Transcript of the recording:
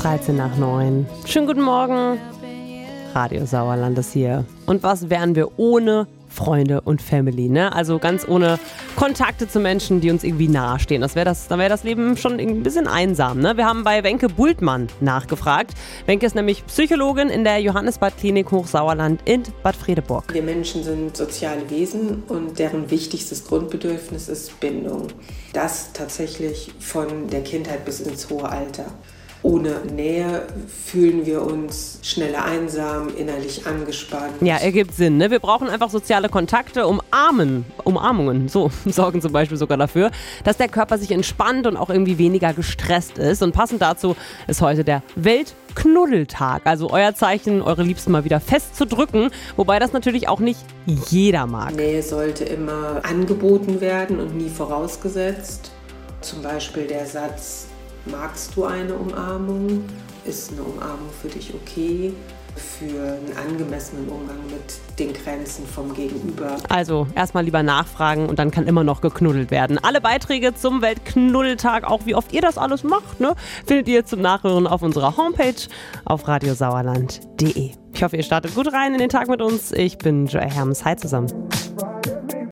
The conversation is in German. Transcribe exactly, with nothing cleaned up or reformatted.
dreizehn nach neun. Schönen guten Morgen. Radio Sauerland ist hier. Und was wären wir ohne Freunde und Family, ne? Also ganz ohne Kontakte zu Menschen, die uns irgendwie nahestehen. Das wäre das, dann wäre das Leben schon ein bisschen einsam, ne? Wir haben bei Wenke Bultmann nachgefragt. Wenke ist nämlich Psychologin in der Johannesbad-Klinik Hochsauerland in Bad Fredeburg. Wir Menschen sind soziale Wesen und deren wichtigstes Grundbedürfnis ist Bindung. Das tatsächlich von der Kindheit bis ins hohe Alter. Ohne Nähe fühlen wir uns schneller einsam, innerlich angespannt. Ja, ergibt Sinn, ne? Wir brauchen einfach soziale Kontakte. Umarmen, Umarmungen, so sorgen zum Beispiel sogar dafür, dass der Körper sich entspannt und auch irgendwie weniger gestresst ist. Und passend dazu ist heute der Weltknuddeltag. Also euer Zeichen, eure Liebsten mal wieder festzudrücken. Wobei das natürlich auch nicht jeder mag. Nähe sollte immer angeboten werden und nie vorausgesetzt. Zum Beispiel der Satz: Magst du eine Umarmung? Ist eine Umarmung für dich okay? Für einen angemessenen Umgang mit den Grenzen vom Gegenüber. Also erstmal lieber nachfragen und dann kann immer noch geknuddelt werden. Alle Beiträge zum Weltknuddeltag, auch wie oft ihr das alles macht, ne, findet ihr zum Nachhören auf unserer Homepage auf radiosauerland punkt de. Ich hoffe, ihr startet gut rein in den Tag mit uns. Ich bin Joy Hermes. Hi zusammen.